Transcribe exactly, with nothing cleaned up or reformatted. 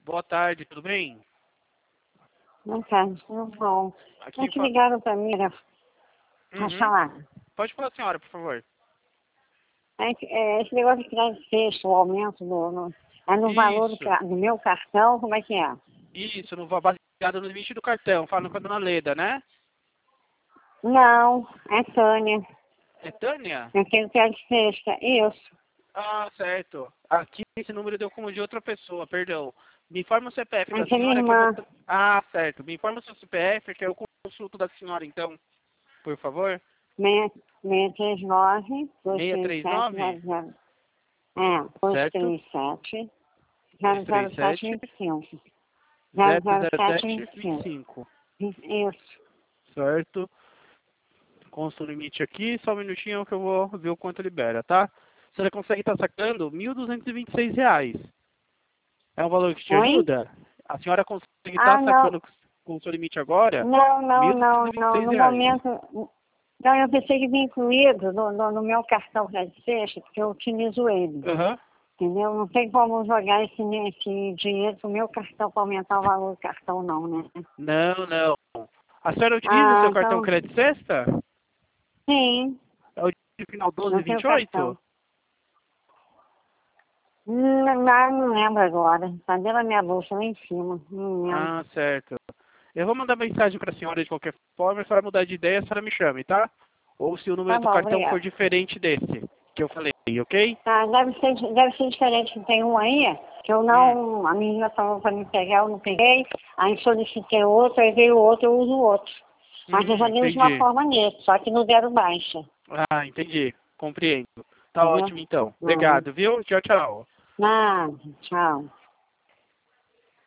Boa tarde, tudo bem? Não tá, não bom. Aqui Não te fa... ligaram pra mim, né? Pode Uhum. falar. Pode falar, senhora, por favor. É, que, é, esse negócio de crédito sexto, o aumento do, no, é no valor do, Isso, ca- do meu cartão, como é que é? isso, no, baseado no limite do cartão, falando com a dona Leda, né? Não, é Tânia. É Tânia? Eu tenho crédito sexta, isso. Ah, certo. Aqui esse número deu como de outra pessoa, perdão. Me informa o C P F da Essa é minha senhora que eu vou... irmã. tra- Ah, certo. Me informa o seu C P F que eu consulto da senhora, então, por favor. seis três nove, dois seis três três sete, nove, zero zero. É, dois certo? três sete, dois zero três zero sete, sete, vinte e cinco. zero Zero zero zero sete, sete, vinte e vinte e cinco. cinco, Isso. certo? Consta o limite aqui, só um minutinho que eu vou ver o quanto libera, tá? A senhora consegue estar sacando mil duzentos e vinte e seis reais. É um valor que te Oi? ajuda? A senhora consegue Ah, estar não. sacando com o seu limite agora Não, não, mil duzentos não, e vinte e não. seis No reais. momento. Não, eu pensei que vinha incluído no, no, no meu cartão crédito sexta, porque eu utilizo ele. Aham. Entendeu? Não tem como jogar esse, esse dinheiro pro meu cartão para aumentar o valor do cartão, não, né? Não, não. A senhora utiliza o Ah, seu cartão então. crédito sexta? Sim, É o de final não tenho doze vinte e cartão. oito? Não, não, não lembro agora. Tá dentro da minha bolsa lá em cima. Não lembro. Ah, certo. Eu vou mandar mensagem para a senhora de qualquer forma, se ela mudar de ideia, a senhora me chame, tá? Ou se o número Tá do bom, cartão for obrigada. diferente desse que eu falei, ok? Tá, deve ser, deve ser diferente. Tem um aí que eu Hum. não. A menina falou para me pegar, eu não peguei. Aí solicitei outro, aí veio outro, eu uso outro. Mas eu Hum, já dei de uma entendi. forma nesse, só que não deram baixa. Ah, entendi. Compreendo. Tá Entendeu? ótimo então. Não, Obrigado, viu? Tchau, tchau. nada, tchau.